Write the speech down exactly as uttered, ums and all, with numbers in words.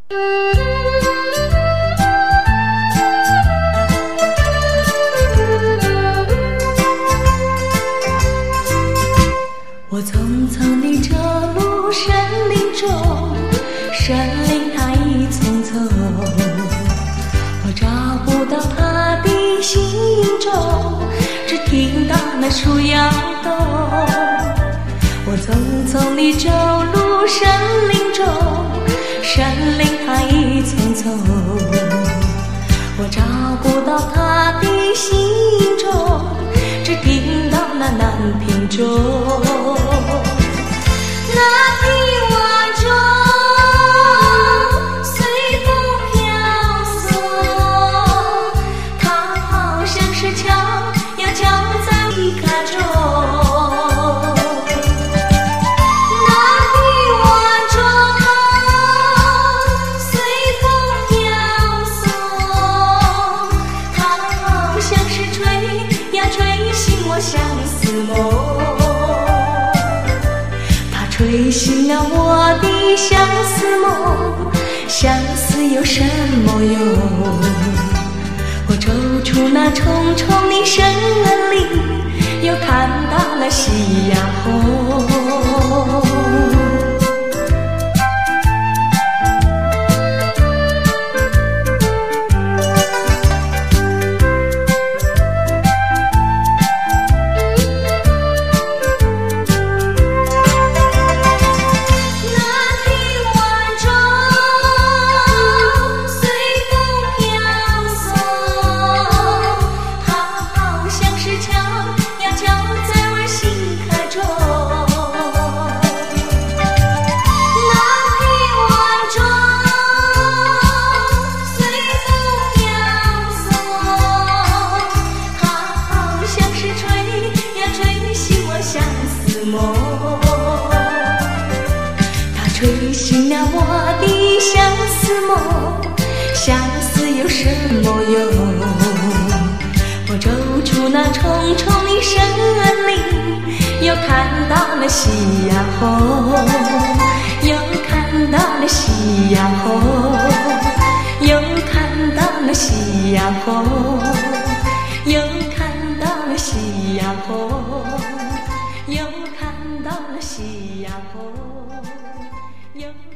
我匆匆地走入森林中，森林它一丛丛，我找不到它的行影踪，只听到那树摇动。我匆匆地走入森林中，森林它一丛丛，我找不到它的行影踪，只听到那南屏钟。那听晚钟随风飘送，它好像是敲呀敲在皮卡中。那听晚钟随风飘送，它好像是吹呀吹醒我相思梦。吹醒了我的相思梦，相思有什么用？我走出那重重的森林，又看到了夕阳红。它吹醒了我的相思梦，相思有什么用？我走出那重重的森林，又看到了夕阳红，又看到了夕阳红，又看到了夕阳红，又看到了夕阳红，又看到了夕阳红。